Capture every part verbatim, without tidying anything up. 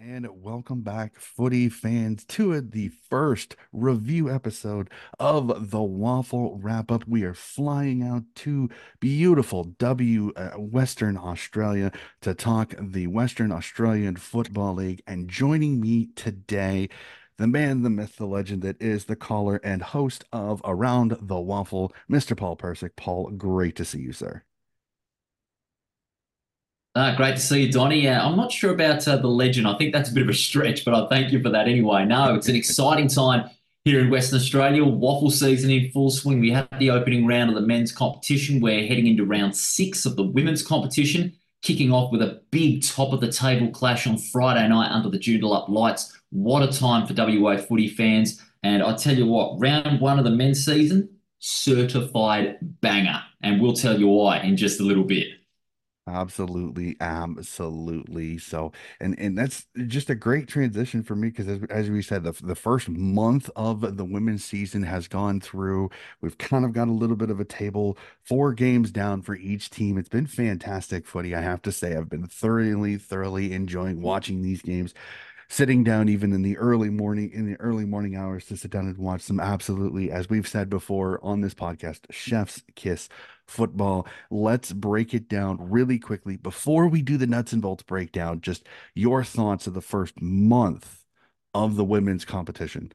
And welcome back, footy fans, to the first review episode of the Waffle Wrap Up. We are flying out to beautiful W uh, Western Australia to talk the Western Australian Football League. And joining me today, the man, the myth, the legend that is the caller and host of Around the Waffle, Mister Paul Persick. Paul, great to see you, sir. Ah, great to see you, Donny. Yeah, I'm not sure about uh, the legend. I think that's a bit of a stretch, but I thank you for that anyway. No, it's an exciting time here in Western Australia. Waffle season in full swing. We had the opening round of the men's competition. We're heading into round six of the women's competition, kicking off with a big top of the table clash on Friday night under the Joondalup lights. What a time for W A footy fans. And I tell you what, round one of the men's season, certified banger. And we'll tell you why in just a little bit. Absolutely, absolutely. So, and and that's just a great transition for me because as, as we said, the the first month of the women's season has gone through. We've kind of got a little bit of a table, four games down for each team. It's been fantastic footy, I have to say. I've been thoroughly, thoroughly enjoying watching these games, sitting down even in the early morning in the early morning hours to sit down and watch some absolutely, as we've said before on this podcast, chef's kiss football. Let's break it down really quickly before we do the nuts and bolts breakdown. Just your thoughts of the first month of the women's competition.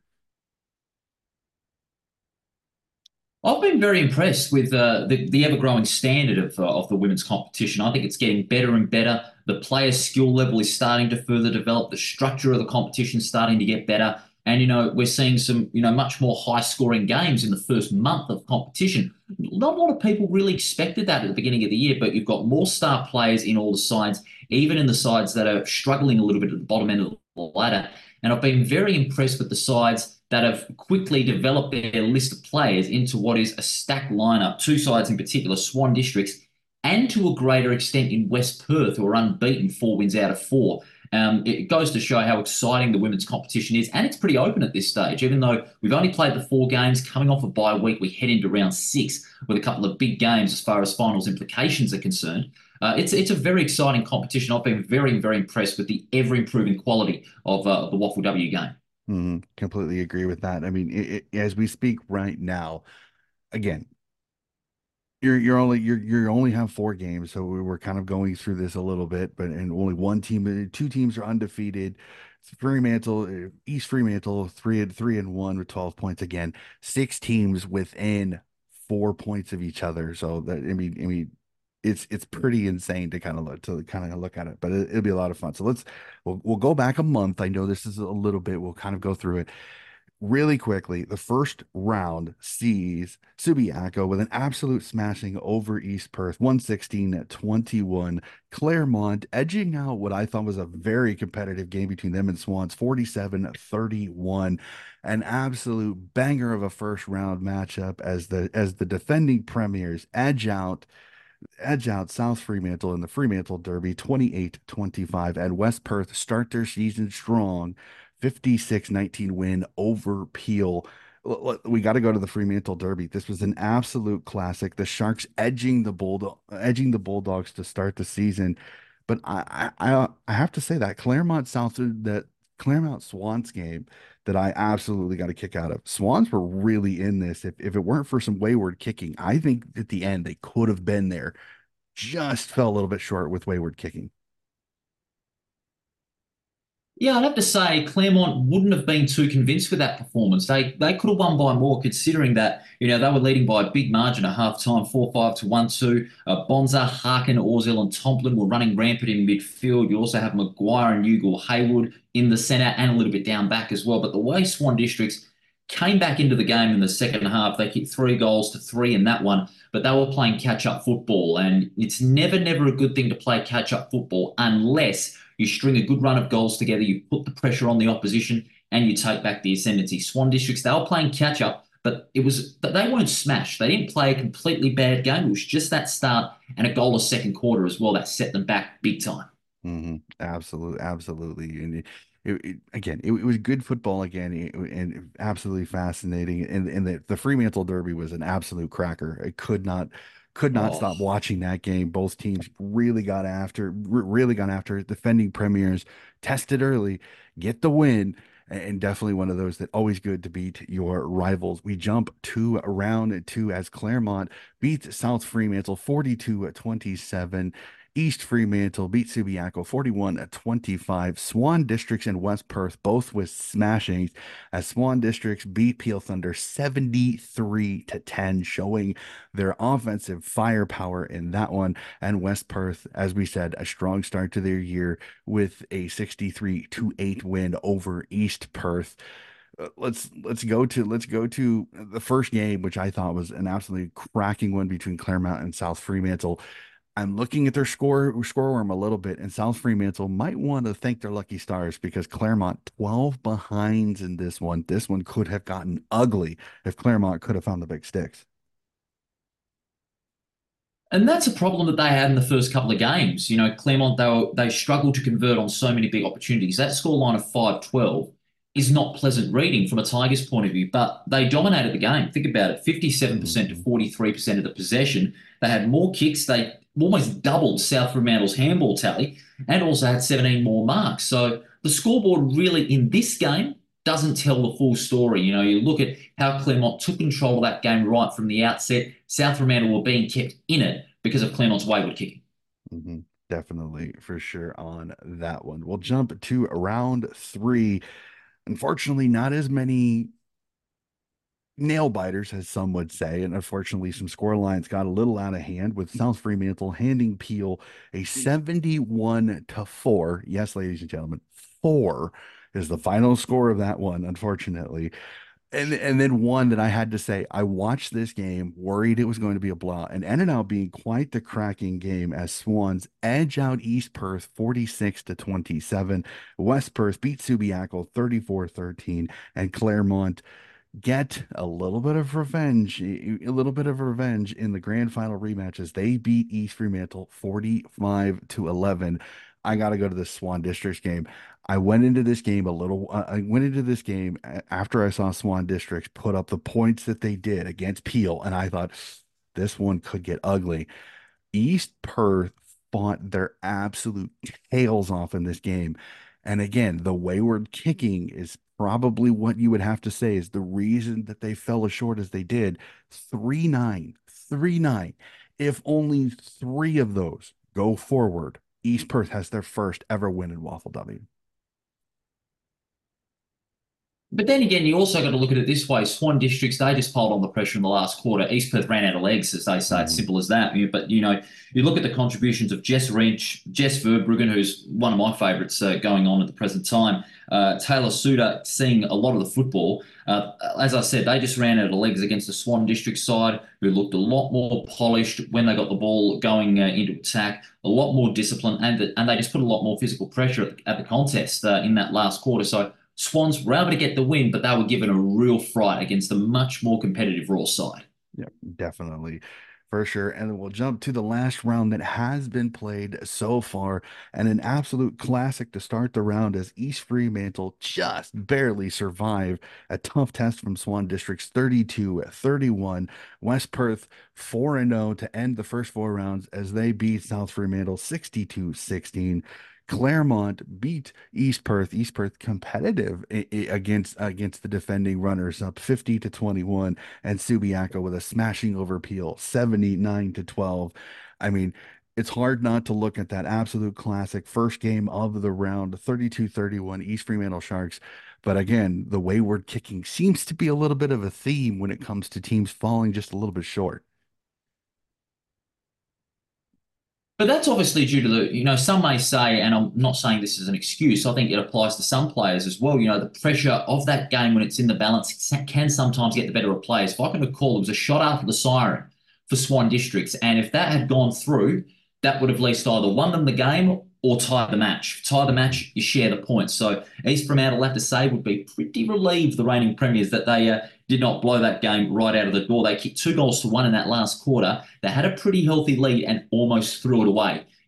I've been very impressed with uh, the, the ever-growing standard of, uh, of the women's competition. I think it's getting better and better. The player skill level is starting to further develop. The structure of the competition is starting to get better. And, you know, we're seeing some, you know, much more high-scoring games in the first month of competition. Not a lot of people really expected that at the beginning of the year, but you've got more star players in all the sides, even in the sides that are struggling a little bit at the bottom end of the ladder. And I've been very impressed with the sides that have quickly developed their list of players into what is a stacked lineup. Two sides in particular, Swan Districts, and to a greater extent in West Perth, who are unbeaten, four wins out of four. Um, it goes to show how exciting the women's competition is, and it's pretty open at this stage. Even though we've only played the four games, coming off a bye week, we head into round six with a couple of big games as far as finals implications are concerned. Uh, it's it's a very exciting competition. I've been very very impressed with the ever improving quality of uh, the Waffle W game. Mhm, completely agree with that. I mean, it, it, as we speak right now, again, you're you're only you're you only have four games, so we were kind of going through this a little bit, but and only one team, uh, two teams are undefeated. Fremantle, uh, East Fremantle, three and three and one with twelve points. Again, six teams within four points of each other. So that I mean, I mean, it's it's pretty insane to kind of look to kind of look at it, but it, it'll be a lot of fun. So let's we'll we'll go back a month. I know this is a little bit. We'll kind of go through it really quickly. The first round sees Subiaco with an absolute smashing over East Perth, one sixteen at twenty-one. Claremont edging out what I thought was a very competitive game between them and Swans, forty-seven thirty-one. An absolute banger of a first round matchup as the as the defending premiers edge out edge out South Fremantle in the Fremantle Derby twenty-eight twenty-five, and West Perth start their season strong, fifty-six nineteen win over Peel. We got to go to the Fremantle Derby. This was an absolute classic. The Sharks edging the Bulldog, edging the Bulldogs to start the season. But I, I, I have to say that Claremont South, that Claremont Swans game that I absolutely got a kick out of. Swans were really in this. If if it weren't for some wayward kicking, I think at the end they could have been there. Just fell a little bit short with wayward kicking. Yeah, I'd have to say Claremont wouldn't have been too convinced with that performance. They they could have won by more, considering that you know they were leading by a big margin at half time, four five to one two. Uh, Bonza, Harkin, Orzel, and Tomplin were running rampant in midfield. You also have Maguire and Ugal Haywood in the centre and a little bit down back as well. But the way Swan Districts came back into the game in the second half, they kicked three goals to three in that one. But they were playing catch up football, and it's never never a good thing to play catch up football unless you string a good run of goals together, you put the pressure on the opposition, and you take back the ascendancy. Swan Districts, they were playing catch up, but it was they weren't smashed. They didn't play a completely bad game. It was just that start and a goal of second quarter as well that set them back big time. Hmm. Absolutely, absolutely. And it, it, it- again, it, it was good football again, it- and absolutely fascinating. And and the, the Fremantle Derby was an absolute cracker. I could not Could not Oh. stop watching that game. Both teams really got after, really got after it. Defending premiers, tested early, get the win, and definitely one of those that always good to beat your rivals. We jump to round two as Claremont beats South Fremantle forty-two at twenty-seven. East Fremantle beat Subiaco forty-one at twenty-five. Swan Districts and West Perth both with smashings as Swan Districts beat Peel Thunder seventy-three to ten, showing their offensive firepower in that one. And West Perth, as we said, a strong start to their year with a sixty-three to eight win over East Perth. Uh, let's let's go to let's go to the first game, which I thought was an absolutely cracking one between Claremont and South Fremantle. I'm looking at their score score worm a little bit, and South Fremantle might want to thank their lucky stars because Claremont twelve behinds in this one. This one could have gotten ugly if Claremont could have found the big sticks. And that's a problem that they had in the first couple of games. You know, Claremont, they, were, they struggled to convert on so many big opportunities. That scoreline of five twelve is not pleasant reading from a Tigers point of view, but they dominated the game. Think about it, fifty-seven percent to Mhm. forty-three percent of the possession. They had more kicks. They almost doubled South Fremantle's handball tally and also had seventeen more marks. So the scoreboard really in this game doesn't tell the full story. You know, you look at how Claremont took control of that game right from the outset. South Fremantle were being kept in it because of Claremont wayward kicking. Mhm. Definitely for sure on that one. We'll jump to round three. Unfortunately, not as many nail biters, as some would say. And unfortunately, some score lines got a little out of hand with South Fremantle handing Peel a seventy-one to four. Yes, ladies and gentlemen, four is the final score of that one, unfortunately. And and then one that I had to say, I watched this game, worried it was going to be a blowout, and ended up being quite the cracking game as Swans edge out East Perth forty-six to twenty-seven. West Perth beat Subiaco thirty-four thirteen, and Claremont get a little bit of revenge, a little bit of revenge in the grand final rematches. They beat East Fremantle forty-five to eleven. I got to go to the Swan Districts game. I went into this game a little, uh, I went into this game after I saw Swan Districts put up the points that they did against Peel, and I thought this one could get ugly. East Perth fought their absolute tails off in this game. And again, the wayward kicking is probably what you would have to say is the reason that they fell as short as they did. three nine, three nine. If only three of those go forward, East Perth has their first ever win in Waffle W. But then again, you also got to look at it this way. Swan Districts, they just piled on the pressure in the last quarter. East Perth ran out of legs, as they say. It's Mhm. simple as that. But, you know, you look at the contributions of Jess Wrench, Jess Verbruggen, who's one of my favourites uh, going on at the present time, uh, Taylor Suter seeing a lot of the football. Uh, as I said, they just ran out of legs against the Swan District side, who looked a lot more polished when they got the ball going uh, into attack, a lot more discipline, and, the, and they just put a lot more physical pressure at the, at the contest uh, in that last quarter. So Swans were able to get the win, but they were given a real fright against a much more competitive Raw side. Yeah, definitely. For sure. And then we'll jump to the last round that has been played so far, and an absolute classic to start the round as East Fremantle just barely survived a tough test from Swan District's thirty-two thirty-one. West Perth four and oh to end the first four rounds as they beat South Fremantle sixty-two sixteen. Claremont beat East Perth. East Perth competitive i- i- against against the defending runners up fifty to twenty-one, and Subiaco with a smashing over Peel seventy-nine to twelve. I mean, it's hard not to look at that absolute classic first game of the round, thirty-two thirty-one East Fremantle Sharks. But again, the wayward kicking seems to be a little bit of a theme when it comes to teams falling just a little bit short. But that's obviously due to the, you know, some may say, and I'm not saying this is an excuse, I think it applies to some players as well. You know, the pressure of that game when it's in the balance can sometimes get the better of players. If I can recall, it was a shot after the siren for Swan Districts. And if that had gone through, that would have at least either won them the game or tied the match. Tie the match, you share the points. So East Fremantle, I'll have to say, would be pretty relieved, the reigning premiers, that they uh, did not blow that game right out of the door. They kicked two goals to one in that last quarter. They had a pretty healthy lead and almost threw it away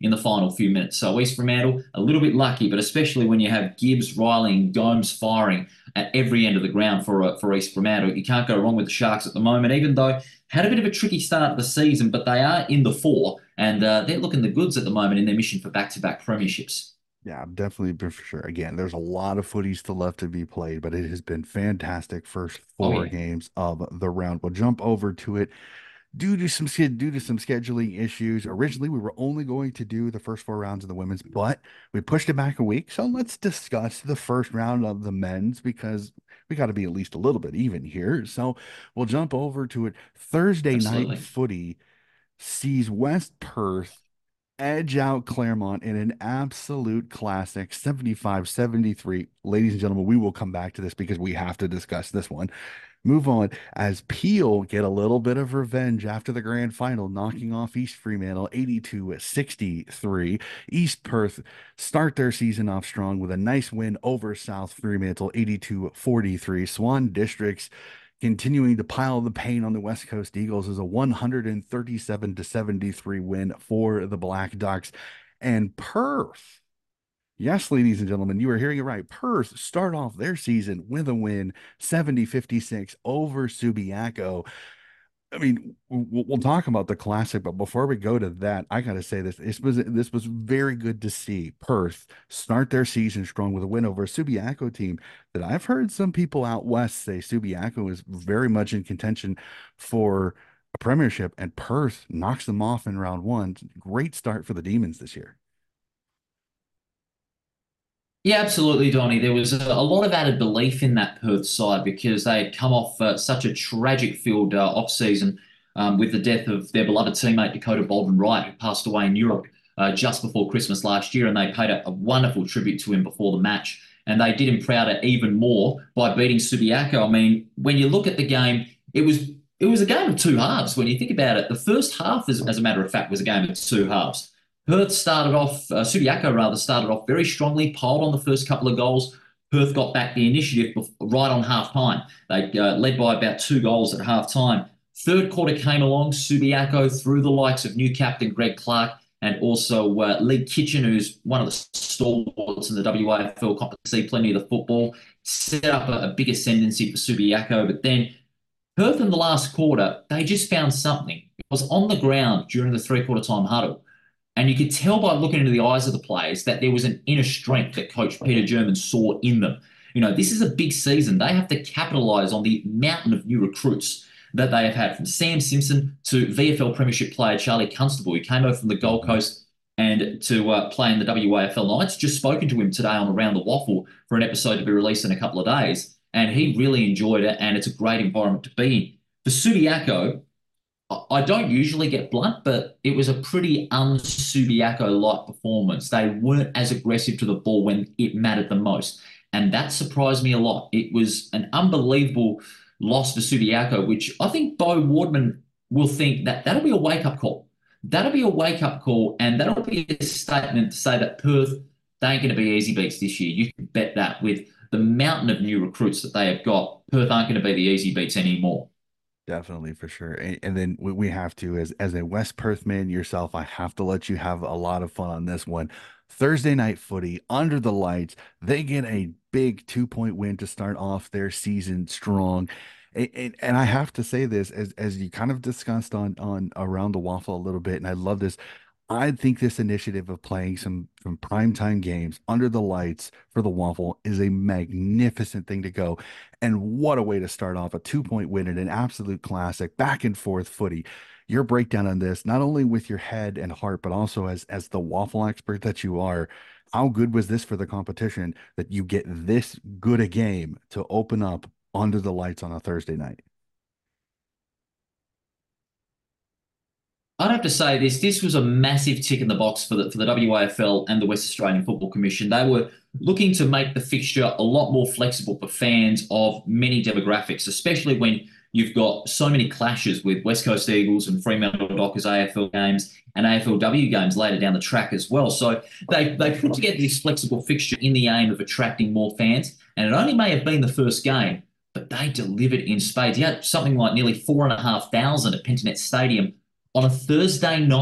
in the final few minutes. So East Fremantle, a little bit lucky, but especially when you have Gibbs, Riley, and Gomes firing at every end of the ground for uh, for East Fremantle. You can't go wrong with the Sharks at the moment, even though had a bit of a tricky start of the season, but they are in the four, and uh, they're looking the goods at the moment in their mission for back-to-back premierships. Yeah, definitely for sure. Again, there's a lot of footy still left to be played, but it has been fantastic first Oh, four yeah. games of the round. We'll jump over to it due to some due to some scheduling issues. Originally, we were only going to do the first four rounds of the women's, but we pushed it back a week. So let's discuss the first round of the men's because we got to be at least a little bit even here. So we'll jump over to it. Thursday night Absolutely. footy sees West Perth edge out Claremont in an absolute classic seventy-five seventy-three. Ladies and gentlemen, we will come back to this because we have to discuss this one. Move on as Peel get a little bit of revenge after the grand final, knocking off East Fremantle eighty-two sixty-three. East Perth start their season off strong with a nice win over South Fremantle eighty-two forty-three. Swan Districts continuing to pile the pain on the West Coast Eagles is a one thirty-seven to seventy-three win for the Black Ducks. And Perth, yes, ladies and gentlemen, you are hearing it right. Perth start off their season with a win, seventy fifty-six over Subiaco. I mean, we'll, we'll talk about the classic, but before we go to that, I gotta say this: this was this was very good to see Perth start their season strong with a win over a Subiaco team that I've heard some people out west say Subiaco is very much in contention for a premiership, and Perth knocks them off in round one. Great start for the Demons this year. Yeah, absolutely, Donny. There was a, a lot of added belief in that Perth side because they had come off uh, such a tragic field uh, off season um, with the death of their beloved teammate Dakota Baldwin Wright, who passed away in Europe uh, just before Christmas last year, and they paid a, a wonderful tribute to him before the match. And they did him prouder even more by beating Subiaco. I mean, when you look at the game, it was it was a game of two halves. When you think about it, the first half, as, as a matter of fact, was a game of two halves. Perth started off, uh, Subiaco rather, started off very strongly, piled on the first couple of goals. Perth got back the initiative right on half time. They uh, led by about two goals at half time. Third quarter came along, Subiaco through the likes of new captain Greg Clark and also uh, Lee Kitchen, who's one of the stalwarts in the W A F L, can see plenty of the football, set up a, a big ascendancy for Subiaco. But then Perth in the last quarter, they just found something. It was on the ground during the three-quarter time huddle. And you could tell by looking into the eyes of the players that there was an inner strength that Coach Peter German saw in them. You know, this is a big season. They have to capitalise on the mountain of new recruits that they have had, from Sam Simpson to V F L Premiership player Charlie Constable, who came over from the Gold Coast and to uh, play in the W A F L. Knights. Just spoken to him today on Around the Waffle for an episode to be released in a couple of days, and he really enjoyed it, and it's a great environment to be in. For Subiaco, I don't usually get blunt, but it was a pretty un-Subiaco-like performance. They weren't as aggressive to the ball when it mattered the most, and that surprised me a lot. It was an unbelievable loss for Subiaco, which I think Bo Wardman will think that that'll be a wake-up call. That'll be a wake-up call, and that'll be a statement to say that Perth, they ain't going to be easy beats this year. You can bet that with the mountain of new recruits that they have got, Perth aren't going to be the easy beats anymore. Definitely for sure. And, and then we, we have to, as as a West Perth man yourself, I have to let you have a lot of fun on this one. Thursday night footy under the lights. They get a big two point win to start off their season strong. And, and, and I have to say this as as you kind of discussed on on around the waffle a little bit, and I love this. I think this initiative of playing some some primetime games under the lights for the Waffle is a magnificent thing to go. And what a way to start off a two point win in an absolute classic, back and forth footy. Your breakdown on this, not only with your head and heart, but also as as the waffle expert that you are, how good was this for the competition that you get this good a game to open up under the lights on a Thursday night? I'd have to say this. This was a massive tick in the box for the for the W A F L and the West Australian Football Commission. They were looking to make the fixture a lot more flexible for fans of many demographics, especially when you've got so many clashes with West Coast Eagles and Fremantle Dockers A F L games and A F L W games later down the track as well. So they they put together this flexible fixture in the aim of attracting more fans. And it only may have been the first game, but they delivered in spades. You had something like nearly four and a half thousand at Pentanet Stadium on a Thursday night.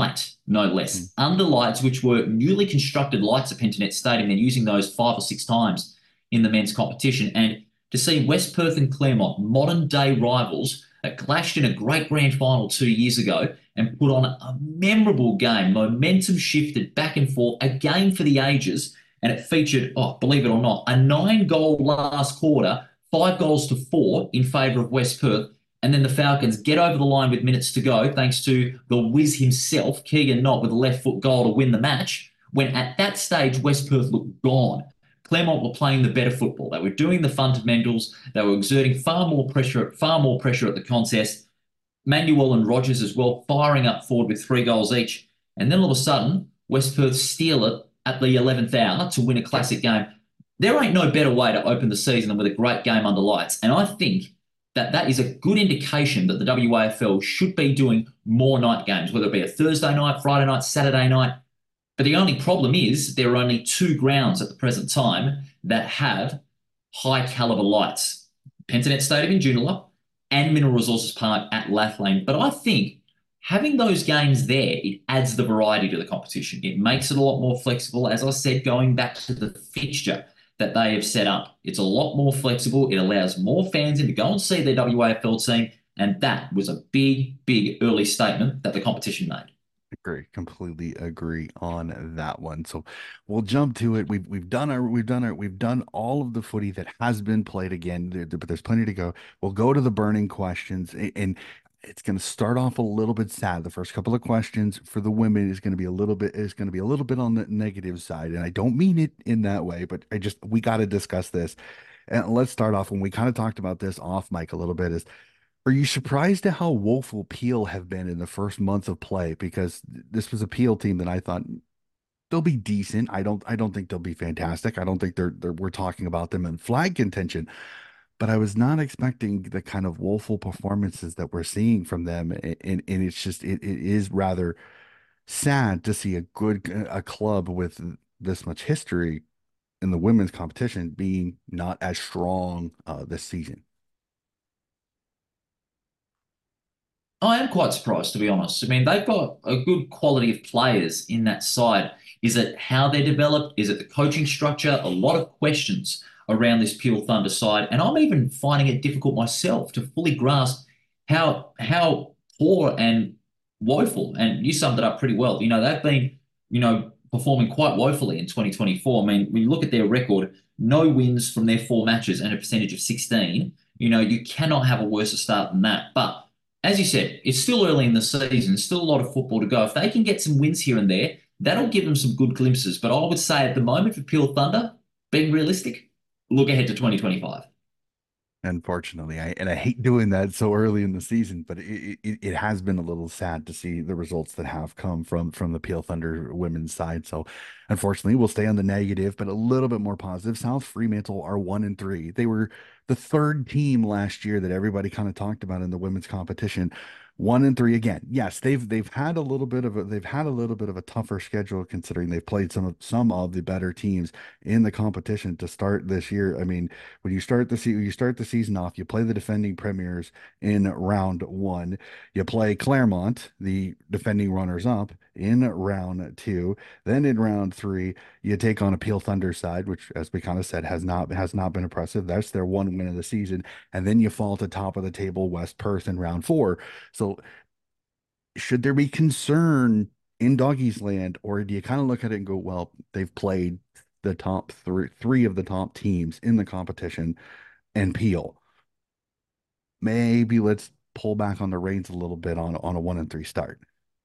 no Mhm. less. Under lights, which were newly constructed lights at Pentanet Stadium, they're using those five or six times in the men's competition. And to see West Perth and Claremont, modern day rivals, that clashed in a great grand final two years ago and put on a memorable game. Momentum shifted back and forth, a game for the ages, and it featured, oh, believe it or not, a nine goal last quarter, five goals to four in favour of West Perth. And then the Falcons get over the line with minutes to go, thanks to the whiz himself, Keegan Knott, with a left foot goal to win the match. When at that stage, West Perth looked gone. Claremont were playing the better football. They were doing the fundamentals. They were exerting far more pressure, far more pressure at the contest. Manuel and Rogers as well, firing up forward with three goals each. And then all of a sudden, West Perth steal it at the eleventh hour to win a classic game. There ain't no better way to open the season than with a great game under lights. And I think that that is a good indication that the W A F L should be doing more night games, whether it be a Thursday night, Friday night, Saturday night. But the only problem is there are only two grounds at the present time that have high caliber lights. Pentanet Stadium in Joondalup and Mineral Resources Park at Lathlane. But I think having those games there, it adds the variety to the competition. It makes it a lot more flexible. As I said, going back to the fixture that they have set up, it's a lot more flexible. It allows more fans in to go and see their W A F L team. And that was a big, big early statement that the competition made. Agree, completely agree on that one. So we'll jump to it. We've we've done our we've done our we've done all of the footy that has been played again, there- but there's plenty to go. We'll go to the burning questions, a- and it's going to start off a little bit sad. The first couple of questions for the women is going to be a little bit is going to be a little bit on the negative side, and I don't mean it in that way, but I just we got to discuss this. And let's start off when we kind of talked about this off mic a little bit. Is are you surprised at how woeful Peel have been in the first month of play? Because this was a Peel team that I thought they'll be decent. I don't I don't think they'll be fantastic. I don't think they're, they're we're talking about them in flag contention, but I was not expecting the kind of woeful performances that we're seeing from them. And, and, and it's just it, it is rather sad to see a good a club with this much history in the women's competition being not as strong uh, this season. I am quite surprised, to be honest. I mean, they've got a good quality of players in that side. Is it how they're developed? Is it the coaching structure? A lot of questions around this Peel Thunder side. And I'm even finding it difficult myself to fully grasp how how poor and woeful, and you summed it up pretty well. You know, they've been, you know, performing quite woefully in twenty twenty-four. I mean, when you look at their record, no wins from their four matches and a percentage of sixteen, you know, you cannot have a worse start than that. But as you said, it's still early in the season, still a lot of football to go. If they can get some wins here and there, that'll give them some good glimpses. But I would say at the moment for Peel Thunder, being realistic, look ahead to twenty twenty-five. Unfortunately, I and I hate doing that so early in the season, but it, it it has been a little sad to see the results that have come from from the Peel Thunder women's side. So, unfortunately, we'll stay on the negative, but a little bit more positive. South Fremantle are one and three. They were the third team last year that everybody kind of talked about in the women's competition. One and three again. Yes, they've they've had a little bit of a they've had a little bit of a tougher schedule considering they've played some of some of the better teams in the competition to start this year. I mean, when you start the se- you start the season off, you play the defending premiers in round one. You play Claremont, the defending runners up, in round two. Then in round three, you take on a Peel Thunder side, which, as we kind of said, has not has not been impressive. That's their one win of the season, and then you fall to top of the table, West Perth in round four. So, should there be concern in Doggies Land, or do you kind of look at it and go, well, they've played the top three three of the top teams in the competition and Peel. Maybe let's pull back on the reins a little bit on on a one and three start.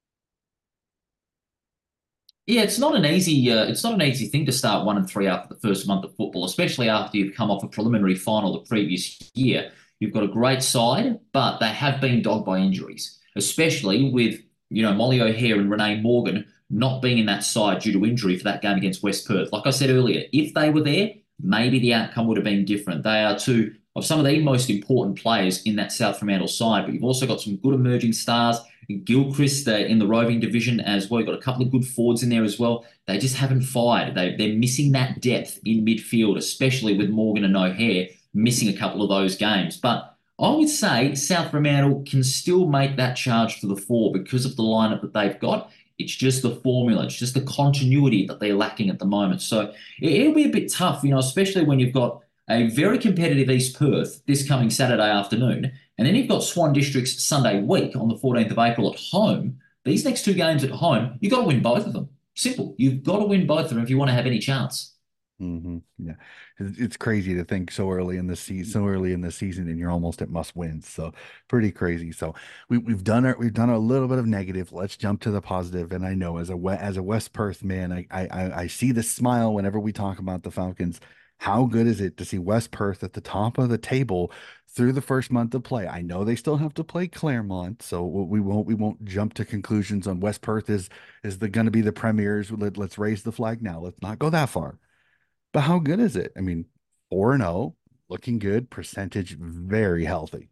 Yeah, it's not an easy uh, it's not an easy thing to start one and three after the first month of football, especially after you've come off a preliminary final the previous year. You've got a great side, but they have been dogged by injuries, especially with you know Molly O'Hare and Renee Morgan not being in that side due to injury for that game against West Perth. Like I said earlier, if they were there, maybe the outcome would have been different. They are two of some of the most important players in that South Fremantle side, but you've also got some good emerging stars. Gilchrist uh, in the roving division as well. You've got a couple of good forwards in there as well. They just haven't fired. They, they're missing that depth in midfield, especially with Morgan and O'Hare missing a couple of those games. But I would say South Fremantle can still make that charge to the fore because of the lineup that they've got. It's just the formula. It's just the continuity that they're lacking at the moment. So it, it'll be a bit tough, you know, especially when you've got a very competitive East Perth this coming Saturday afternoon, and then you've got Swan Districts Sunday week on the fourteenth of April at home. These next two games at home, you've got to win both of them. Simple. You've got to win both of them if you want to have any chance. Hmm. Yeah, it's, it's crazy to think so early in the season, so early in the season, and you're almost at must wins. So pretty crazy. So we we've done our we've done a little bit of negative. Let's jump to the positive. And I know as a we- as a West Perth man, I I I I see the smile whenever we talk about the Falcons. How good is it to see West Perth at the top of the table through the first month of play? I know they still have to play Claremont, so we won't we won't jump to conclusions on West Perth is is the going to be the premiers. Let, let's raise the flag now. Let's not go that far. But how good is it? I mean, four and oh, looking good, percentage very healthy.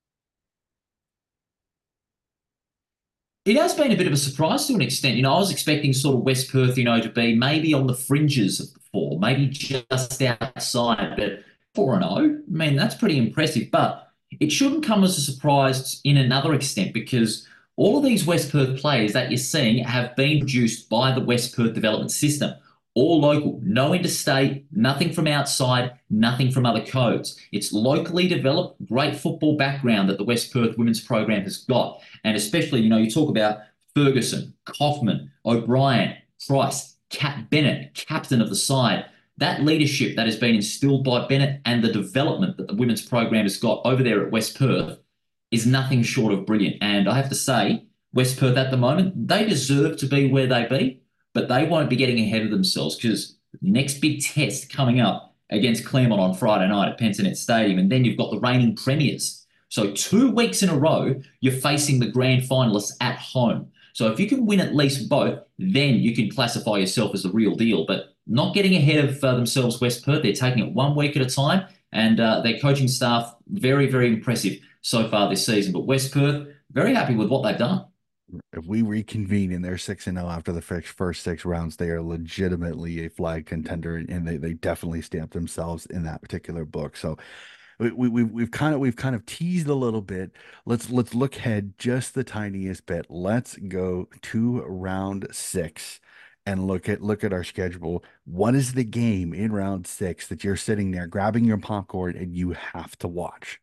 It has been a bit of a surprise to an extent. You know, I was expecting sort of West Perth, you know, to be maybe on the fringes of the four, maybe just outside, but four and oh, I mean, that's pretty impressive. But it shouldn't come as a surprise in another extent because all of these West Perth players that you're seeing have been produced by the West Perth development system. All local, no interstate, nothing from outside, nothing from other codes. It's locally developed, great football background that the West Perth women's program has got. And especially, you know, you talk about Ferguson, Kaufman, O'Brien, Price, Cat Bennett, captain of the side. That leadership that has been instilled by Bennett and the development that the women's program has got over there at West Perth is nothing short of brilliant. And I have to say, West Perth at the moment, they deserve to be where they be, but they won't be getting ahead of themselves because the next big test coming up against Claremont on Friday night at Pensionet Stadium, and then you've got the reigning premiers. So two weeks in a row, you're facing the grand finalists at home. So if you can win at least both, then you can classify yourself as the real deal. But not getting ahead of uh, themselves, West Perth. They're taking it one week at a time, and uh, their coaching staff, very, very impressive so far this season. But West Perth, very happy with what they've done. If we reconvene and they're six and oh after the first first six rounds, they are legitimately a flag contender, and they, they definitely stamp themselves in that particular book. So we, we we've we've kind of we've kind of teased a little bit. Let's let's look ahead just the tiniest bit. Let's go to round six and look at look at our schedule. What is the game in round six that you're sitting there grabbing your popcorn and you have to watch?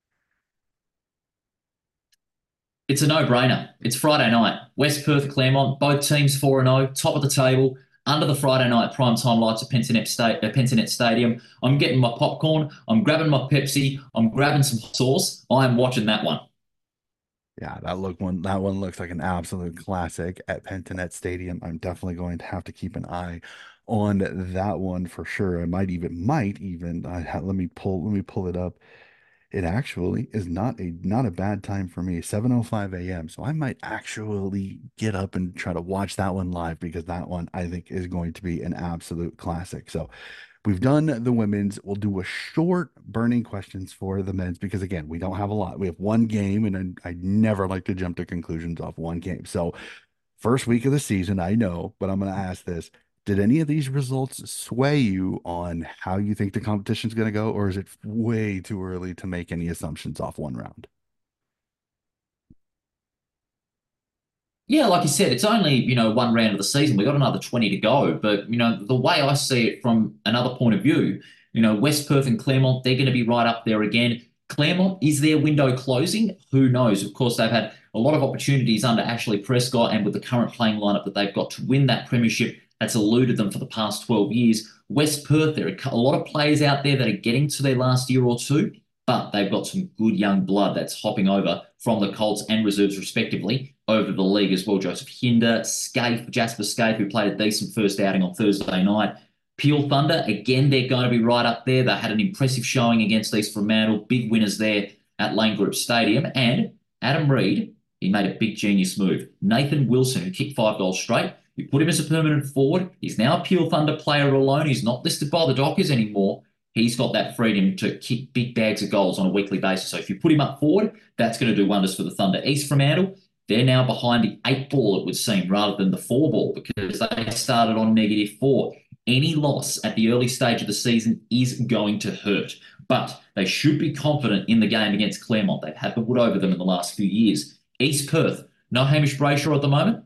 It's a no-brainer. It's Friday night. West Perth, Claremont, both teams four and oh, top of the table, under the Friday night primetime lights at Pensionet, State, uh, Pensionet Stadium. I'm getting my popcorn. I'm grabbing my Pepsi. I'm grabbing some sauce. I am watching that one. Yeah, that look one that one looks like an absolute classic at Pensionet Stadium. I'm definitely going to have to keep an eye on that one for sure. I might even might even I ha let me pull let me pull it up. It actually is not a not a bad time for me, seven oh five a m. So I might actually get up and try to watch that one live because that one I think is going to be an absolute classic. So we've done the women's. We'll do a short burning questions for the men's because again, we don't have a lot. We have one game, and I, I never like to jump to conclusions off one game. So first week of the season, I know, but I'm going to ask this. Did any of these results sway you on how you think the competition's going to go, or is it way too early to make any assumptions off one round? Yeah, like you said, it's only, you know, one round of the season. We've got another twenty to go. But, you know, the way I see it from another point of view, you know, West Perth and Claremont, they're going to be right up there again. Claremont, is their window closing? Who knows? Of course, they've had a lot of opportunities under Ashley Prescott and with the current playing lineup that they've got to win that premiership. That's eluded them for the past twelve years. West Perth, there are a lot of players out there that are getting to their last year or two, but they've got some good young blood that's hopping over from the Colts and reserves, respectively, over the league as well. Joseph Hinder, Scaife, Jasper Scaife, who played a decent first outing on Thursday night. Peel Thunder, again, they're going to be right up there. They had an impressive showing against East Fremantle, big winners there at Lane Group Stadium. And Adam Reid, he made a big genius move. Nathan Wilson, who kicked five goals straight, you put him as a permanent forward. He's now a Peel Thunder player alone. He's not listed by the Dockers anymore. He's got that freedom to kick big bags of goals on a weekly basis. So if you put him up forward, that's going to do wonders for the Thunder. East Fremantle, they're now behind the eight ball, it would seem, rather than the four ball because they started on negative four. Any loss at the early stage of the season is going to hurt, but they should be confident in the game against Claremont. They've had the wood over them in the last few years. East Perth, no Hamish Brayshaw at the moment.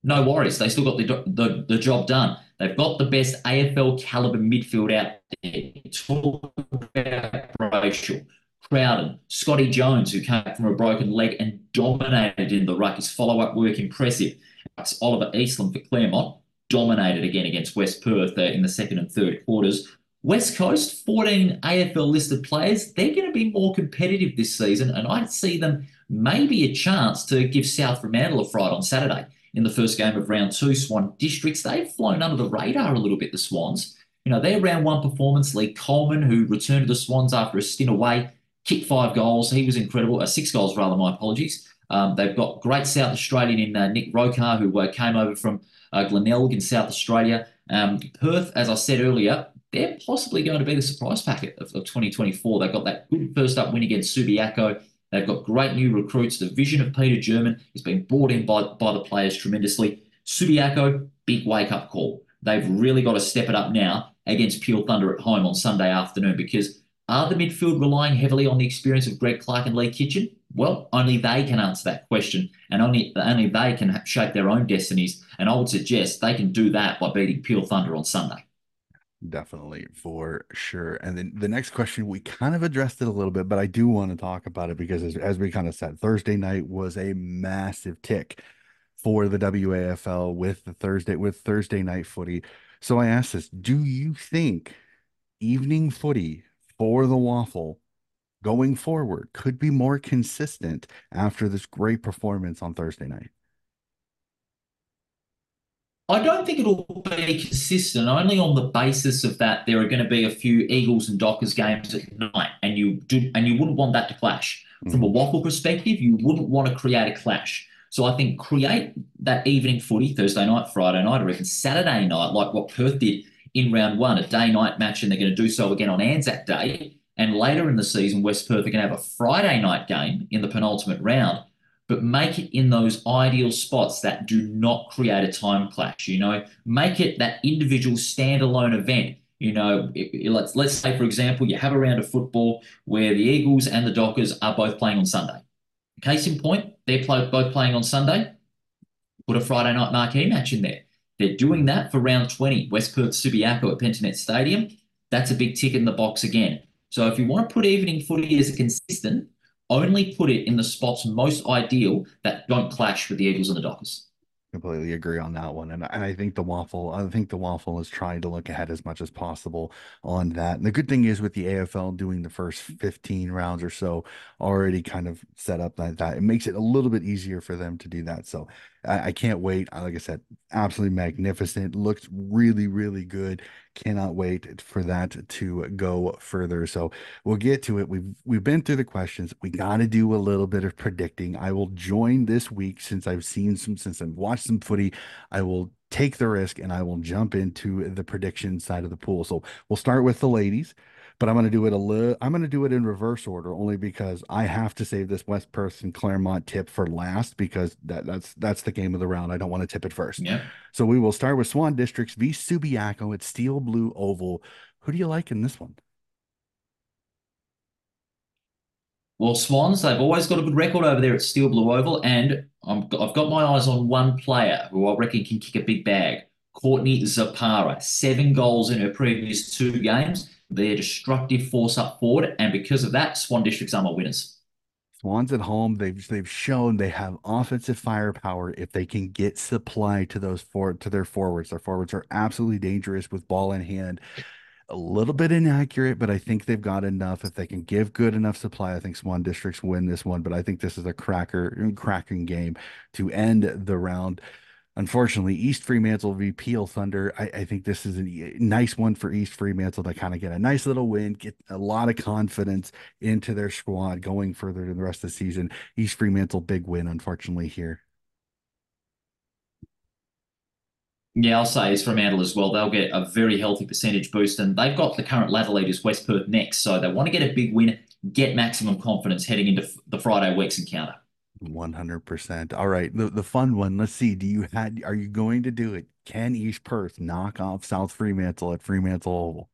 No worries. They still got the, the, the job done. They've got the best A F L caliber midfield out there. Talk about Brayshaw, Crowden, Scotty Jones, who came from a broken leg and dominated in the ruck. His follow-up work impressive. Oliver Eastland for Claremont dominated again against West Perth uh, in the second and third quarters. West Coast, fourteen A F L listed players. They're going to be more competitive this season, and I see them maybe a chance to give South Fremantle a fright on Saturday in the first game of round two. Swan Districts, they've flown under the radar a little bit, the Swans. You know, their round one performance, Lee Coleman, who returned to the Swans after a stint away, kicked five goals. He was incredible. Uh, six goals, rather, my apologies. Um, they've got great South Australian in uh, Nick Rokar, who uh, came over from uh, Glenelg in South Australia. Um, Perth, as I said earlier, they're possibly going to be the surprise packet of, of twenty twenty-four. They've got that good first up win against Subiaco. They've got great new recruits. The vision of Peter German has been brought in by, by the players tremendously. Subiaco, big wake-up call. They've really got to step it up now against Pure Thunder at home on Sunday afternoon, because are the midfield relying heavily on the experience of Greg Clark and Lee Kitchen? Well, only they can answer that question, and only, only they can shape their own destinies. And I would suggest they can do that by beating Pure Thunder on Sunday. Definitely, for sure. And then the next question, we kind of addressed it a little bit, but I do want to talk about it because as, as we kind of said, Thursday night was a massive tick for the W A F L with the Thursday with Thursday night footy. So I asked this, do you think evening footy for the Waffle going forward could be more consistent after this great performance on Thursday night? I don't think it'll be consistent, only on the basis of that there are going to be a few Eagles and Dockers games at night, and you do, and you wouldn't want that to clash. From a Mhm. Waffle perspective, you wouldn't want to create a clash. So I think create that evening footy, Thursday night, Friday night, or even Saturday night, like what Perth did in round one, a day-night match, and they're going to do so again on Anzac Day. And later in the season, West Perth are going to have a Friday night game in the penultimate round, but make it in those ideal spots that do not create a time clash. You know, make it that individual standalone event. You know, it, it, let's let's say, for example, you have a round of football where the Eagles and the Dockers are both playing on Sunday. Case in point, they're play, both playing on Sunday. Put a Friday night marquee match in there. They're doing that for round twenty, West Perth Subiaco at Pentanet Stadium. That's a big tick in the box again. So if you want to put evening footy as a consistent, only put it in the spots most ideal that don't clash with the Eagles and the Dockers. Completely agree on that one. And, and I think the waffle, I think the waffle is trying to look ahead as much as possible on that. And the good thing is with the A F L doing the first fifteen rounds or so already kind of set up like that, it makes it a little bit easier for them to do that. So I, I can't wait. Like I said, absolutely magnificent. Looks really, really good. Cannot wait for that to go further. So we'll get to it. We've we've been through the questions. We got to do a little bit of predicting. I will join this week since I've seen some, since I've watched some footy. I will take the risk and I will jump into the prediction side of the pool. So we'll start with the ladies, but I'm going to do it a little. I'm going to do it in reverse order only because I have to save this West Perth and Claremont tip for last because that, that's that's the game of the round. I don't want to tip it first. Yeah. So we will start with Swan Districts v Subiaco at Steel Blue Oval. Who do you like in this one? Well, Swans, they've always got a good record over there at Steel Blue Oval, and I'm, I've got my eyes on one player who I reckon can kick a big bag. Courtney Zapara, seven goals in her previous two games. They're a destructive force up forward, and because of that, Swan Districts are my winners. Swans at home, they've they've shown they have offensive firepower if they can get supply to those for to their forwards. Their forwards are absolutely dangerous with ball in hand. A little bit inaccurate, but I think they've got enough. If they can give good enough supply, I think Swan Districts win this one. But I think this is a cracker, cracking game to end the round. Unfortunately, East Fremantle v Peel Thunder. I, I think this is a nice one for East Fremantle to kind of get a nice little win, get a lot of confidence into their squad going further to the rest of the season. East Fremantle, big win, unfortunately, here. Yeah, I'll say it's Fremantle as well. They'll get a very healthy percentage boost, and they've got the current ladder leaders, West Perth, next. So they want to get a big win, get maximum confidence heading into the Friday week's encounter. one hundred percent. All right, the the fun one. Let's see. Do you had are you going to do it? Can East Perth knock off South Fremantle at Fremantle Oval?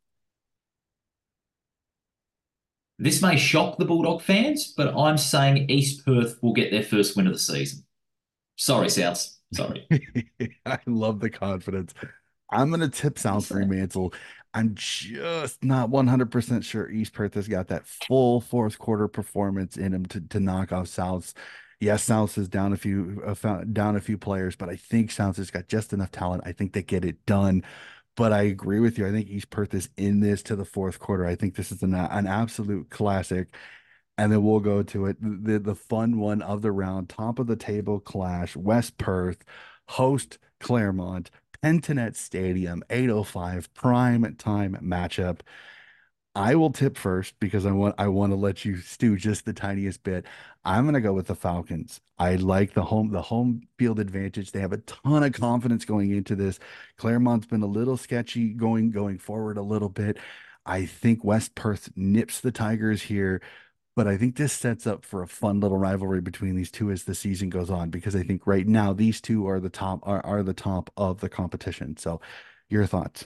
This may shock the Bulldog fans, but I'm saying East Perth will get their first win of the season. Sorry, Souths. Sorry. I love the confidence. I'm going to tip South So, Fremantle. I'm just not one hundred percent sure East Perth has got that full fourth quarter performance in him to, to knock off South's. Yes, South is down a few uh, fou- down a few players, but I think South has got just enough talent. I think they get it done. But I agree with you. I think East Perth is in this to the fourth quarter. I think this is an, an absolute classic. And then we'll go to it. The the fun one of the round, top of the table clash, West Perth, host Claremont, Pentanet Stadium, eight oh five prime time matchup. I will tip first because I want I want to let you stew just the tiniest bit. I'm gonna go with the Falcons. I like the home the home field advantage. They have a ton of confidence going into this. Claremont's been a little sketchy going going forward a little bit. I think West Perth nips the Tigers here, but I think this sets up for a fun little rivalry between these two as the season goes on, because I think right now these two are the top are, are the top of the competition. So your thoughts?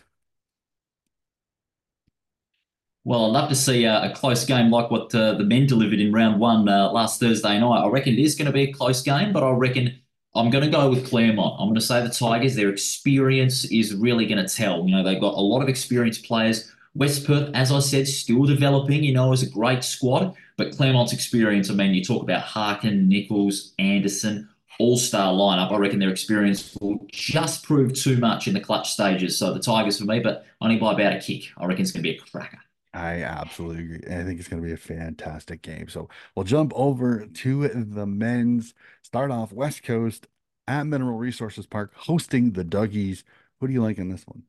well, I'd love to see uh, a close game like what uh, the men delivered in round one uh, last Thursday night. I reckon it is going to be a close game, but I reckon I'm going to go with Claremont. I'm going to say the Tigers. Their experience is really going to tell. You know, they've got a lot of experienced players. West Perth, as I said, still developing. You know, is a great squad, but Claremont's experience. I mean, you talk about Harkin, Nichols, Anderson, all-star lineup. I reckon their experience will just prove too much in the clutch stages. So the Tigers for me, but only by about a kick. I reckon it's going to be a cracker. I absolutely agree. I think it's going to be a fantastic game. So we'll jump over to the men's. Start off West Coast at Mineral Resources Park, hosting the Duggies. Who do you like in this one?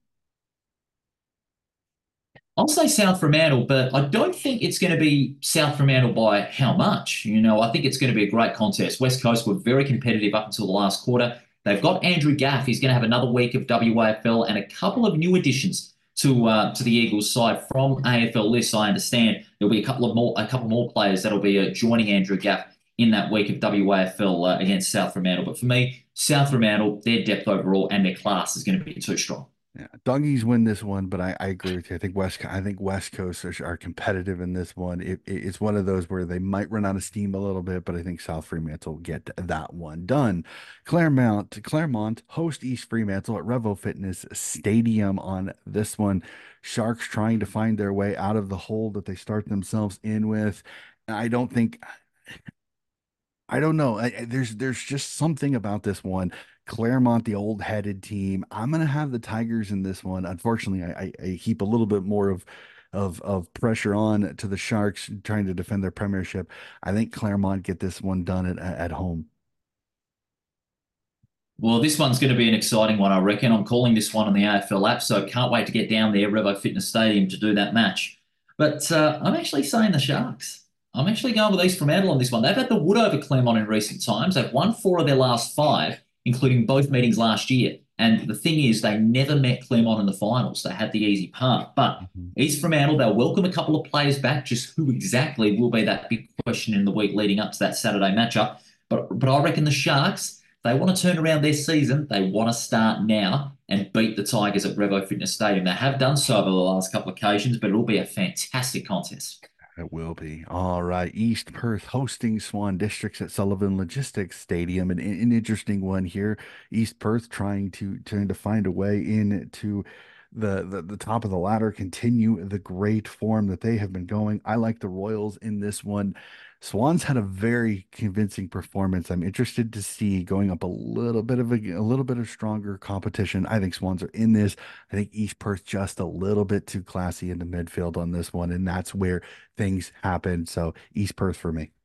I'll say South Fremantle, but I don't think it's going to be South Fremantle by how much. You know, I think it's going to be a great contest. West Coast were very competitive up until the last quarter. They've got Andrew Gaff. He's going to have another week of W A F L and a couple of new additions to uh, to the Eagles side from A F L lists. I understand there'll be a couple of more a couple more players that'll be uh, joining Andrew Gaff in that week of W A F L uh, against South Fremantle. But for me, South Fremantle, their depth overall and their class is going to be too strong. Yeah, Doggies win this one, but I, I agree with you. I think West I think West Coast are, are competitive in this one. It, it- it's one of those where they might run out of steam a little bit, but I think South Fremantle will get that one done. Claremont Claremont host East Fremantle at Revo Fitness Stadium on this one. Sharks trying to find their way out of the hole that they start themselves in with. I don't think I don't know. I, I- there's there's just something about this one. Claremont, the old-headed team. I'm gonna have the Tigers in this one. Unfortunately, I, I, I heap a little bit more of of of pressure on to the Sharks trying to defend their premiership. I think Claremont get this one done at at home. Well, this one's going to be an exciting one, I reckon. I'm calling this one on the A F L app, so can't wait to get down there, Revo Fitness Stadium, to do that match. But uh, I'm actually saying the Sharks. I'm actually going with East Fremantle on this one. They've had the wood over Claremont in recent times. They've won four of their last five, including both meetings last year. And the thing is, they never met Claremont in the finals. They had the easy part. But Mhm. East Fremantle, they'll welcome a couple of players back. Just who exactly will be that big question in the week leading up to that Saturday matchup. But but I reckon the Sharks, they want to turn around their season. They want to start now and beat the Tigers at Revo Fitness Stadium. They have done so over the last couple of occasions, but it'll be a fantastic contest. It will be. All right. East Perth hosting Swan Districts at Sullivan Logistics Stadium. An, an interesting one here. East Perth trying to trying to find a way into the, the the top of the ladder, continue the great form that they have been going. I like the Royals in this one. Swans had a very convincing performance. I'm interested to see going up a little bit of a, a little bit of stronger competition. I think Swans are in this. I think East Perth just a little bit too classy in the midfield on this one, and that's where things happen. So East Perth for me.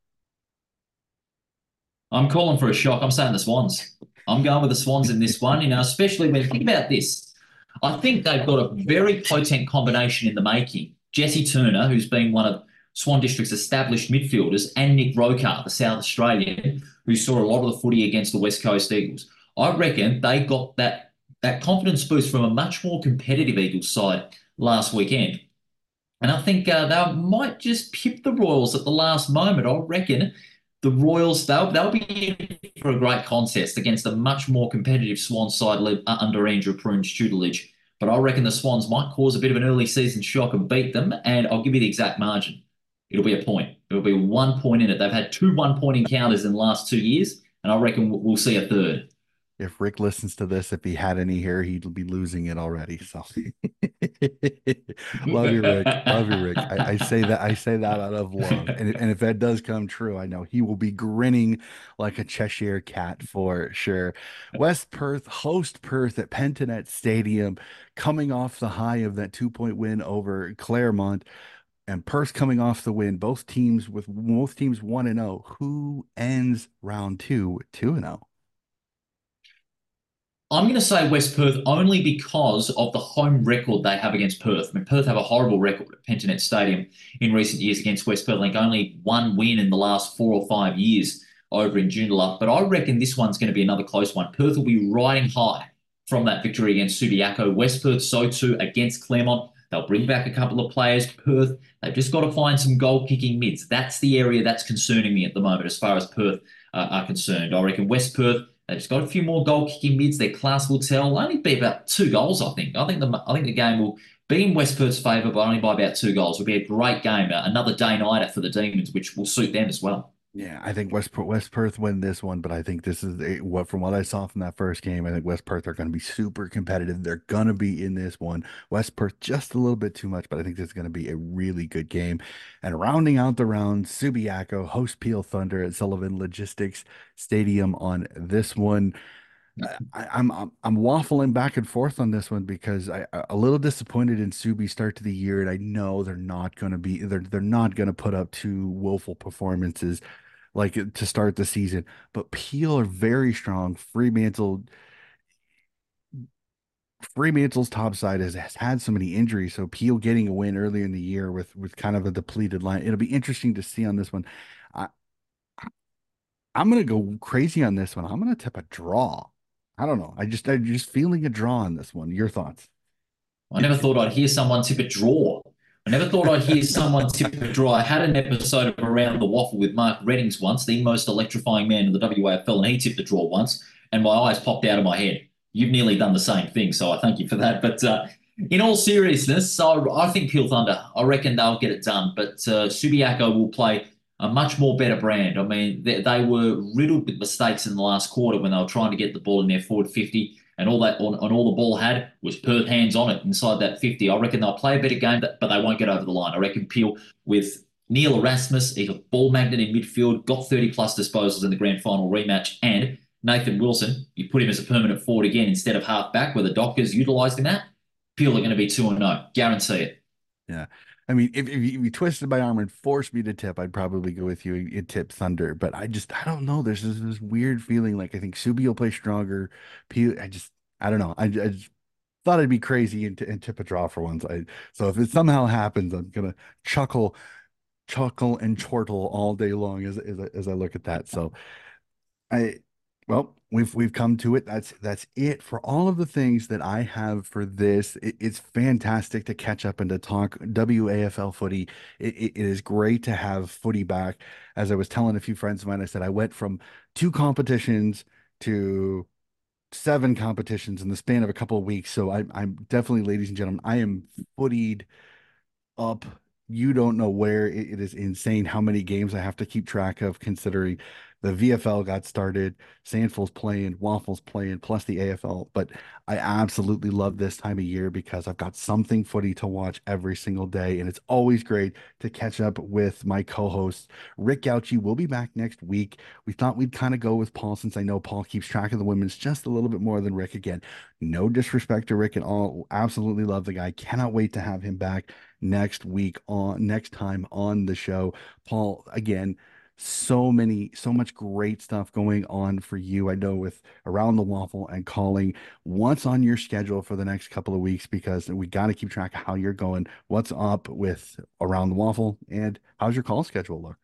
I'm calling for a shock. I'm saying the Swans. I'm going with the Swans in this one, you know, especially when think about this. I think they've got a very potent combination in the making. Jesse Turner, who's been one of Swan District's established midfielders, and Nick Rokar, the South Australian, who saw a lot of the footy against the West Coast Eagles. I reckon they got that that confidence boost from a much more competitive Eagles side last weekend. And I think uh, they might just pip the Royals at the last moment. I reckon the Royals, they'll, they'll be in for a great contest against a much more competitive Swan side led uh, under Andrew Prune's tutelage. But I reckon the Swans might cause a bit of an early season shock and beat them. And I'll give you the exact margin. It'll be a point. It'll be one point in it. They've had two one point encounters in the last two years. And I reckon we'll we'll see a third. if Rick listens to this, if he had any hair, he'd be losing it already. So love you, Rick. Love you, Rick. I, I say that I say that out of love. And, and if that does come true, I know he will be grinning like a Cheshire cat for sure. West Perth host Perth at Pentanet Stadium, coming off the high of that two-point win over Claremont. And Perth coming off the win, both teams with both teams one and oh. Who ends round two two and oh? I'm going to say West Perth only because of the home record they have against Perth. I mean, Perth have a horrible record at Pentanet Stadium in recent years against West Perth. Like only one win in the last four or five years over in Joondalup. But I reckon this one's going to be another close one. Perth will be riding high from that victory against Subiaco. West Perth so too against Claremont. They'll bring back a couple of players. Perth, they've just got to find some goal-kicking mids. That's the area that's concerning me at the moment as far as Perth uh, are concerned. I reckon West Perth, they've just got a few more goal-kicking mids. Their class will tell. Only be about two goals, I think. I think the I think the game will be in West Perth's favour, but only by about two goals. It'll be a great game. Uh, another day-nighter for the Demons, which will suit them as well. Yeah, I think West West Perth win this one, but I think this is a, what from what I saw from that first game. I think West Perth are going to be super competitive. They're going to be in this one. West Perth just a little bit too much, but I think this is going to be a really good game. And rounding out the round, Subiaco host Peel Thunder at Sullivan Logistics Stadium on this one. I, I'm, I'm I'm waffling back and forth on this one because I a little disappointed in Subi start to the year, and I know they're not going to be they're they're not going to put up two woeful performances like to start the season. But Peel are very strong. Fremantle Fremantle's top side has, has had so many injuries, so Peel getting a win early in the year with with kind of a depleted line. It'll be interesting to see on this one. I I'm gonna go crazy on this one. I'm gonna tip a draw. I don't know. I just I'm just feeling a draw on this one. Your thoughts? I never thought I'd hear someone tip a draw. I never thought I'd hear someone tip a draw. I had an episode of Around the Waffle with Mark Reddings once, the most electrifying man in the W A F L, and he tipped a draw once, and my eyes popped out of my head. You've nearly done the same thing, so I thank you for that. But uh, in all seriousness, so I think Peel Thunder, I reckon they'll get it done. But uh, Subiaco will play a much more better brand. I mean, they, they were riddled with mistakes in the last quarter when they were trying to get the ball in their forward fifty, and all that, and all the ball had was Perth hands on it inside that fifty. I reckon they'll play a better game, but, but they won't get over the line. I reckon Peel with Neil Erasmus, he's a ball magnet in midfield, got thirty plus disposals in the grand final rematch, and Nathan Wilson, you put him as a permanent forward again instead of half back where the Dockers utilised him at, Peel are going to be two and oh. Guarantee it. Yeah. I mean, if, if, you, if you twisted my arm and forced me to tip, I'd probably go with you and tip Thunder. But I just, I don't know. There's this, this weird feeling like I think Subi will play stronger. P, I just, I don't know. I, I just thought I'd be crazy and, and tip a draw for once. I, so if it somehow happens, I'm gonna chuckle, chuckle and chortle all day long as as, I- as I look at that. So I, well, we've we've come to it. That's that's it for all of the things that I have for this. It, it's fantastic to catch up and to talk W A F L footy. It, it, it is great to have footy back. As I was telling a few friends of mine, I said I went from two competitions to seven competitions in the span of a couple of weeks. So I, I'm definitely, ladies and gentlemen, I am footied up. You don't know where it, it is insane how many games I have to keep track of considering the V F L got started, Sandful's playing, Waffles playing, plus the A F L. But I absolutely love this time of year because I've got something footy to watch every single day. And it's always great to catch up with my co-host. Rick Gauchi will be back next week. We thought we'd kind of go with Paul since I know Paul keeps track of the women's just a little bit more than Rick. Again, no disrespect to Rick at all. Absolutely love the guy. Cannot wait to have him back next week on next time on the show. Paul, again, so many, so much great stuff going on for you. I know with Around the Waffle and calling, what's on your schedule for the next couple of weeks? Because we got to keep track of how you're going. What's up with Around the Waffle and how's your call schedule look?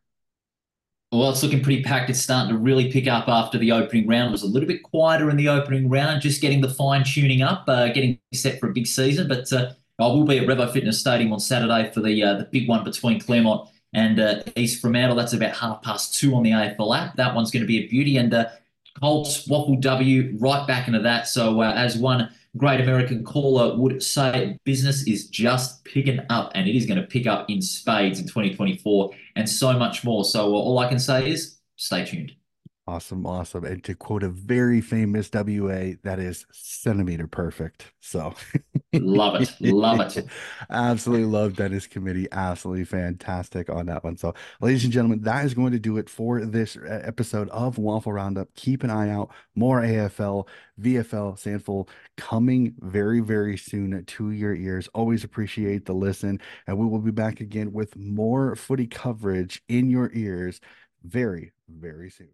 Well, it's looking pretty packed. It's starting to really pick up after the opening round. It was a little bit quieter in the opening round, just getting the fine tuning up, uh, getting set for a big season. But uh, I will be at Revo Fitness Stadium on Saturday for the uh, the big one between Claremont and uh, East Fremantle. That's about half past two on the A F L app. That one's going to be a beauty. And uh, Colts, Waffle W, right back into that. So uh, as one great American caller would say, business is just picking up, and it is going to pick up in spades in twenty twenty-four and so much more. So uh, all I can say is stay tuned. Awesome, awesome. And to quote a very famous W A, that is centimeter perfect. So Love it. Love it. absolutely love Dennis Committee. Absolutely fantastic on that one. So, ladies and gentlemen, that is going to do it for this uh, episode of Waffle Roundup. Keep an eye out. More A F L, V F L, Sandful coming very, very soon to your ears. Always appreciate the listen. And we will be back again with more footy coverage in your ears very, very soon.